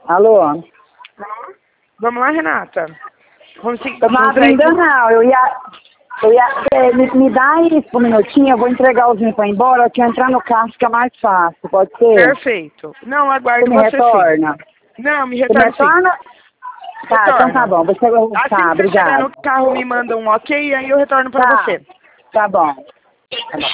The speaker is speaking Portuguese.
Alô? Vamos lá, Renata? Vamos seguir. Tomada ainda não, eu ia me dá isso um minutinho, eu vou entregar os meninos para ir embora, eu quero entrar no carro, fica mais fácil, pode ser? Perfeito. Não, aguardo Você me você retorna? sim. Não, me Você me retorna sim. retorna? Tá, Retorna. então tá bom, você vai Assim tá, que você chegar obrigado. no carro, me manda um ok e aí eu retorno pra você. Tá bom. Tá bom.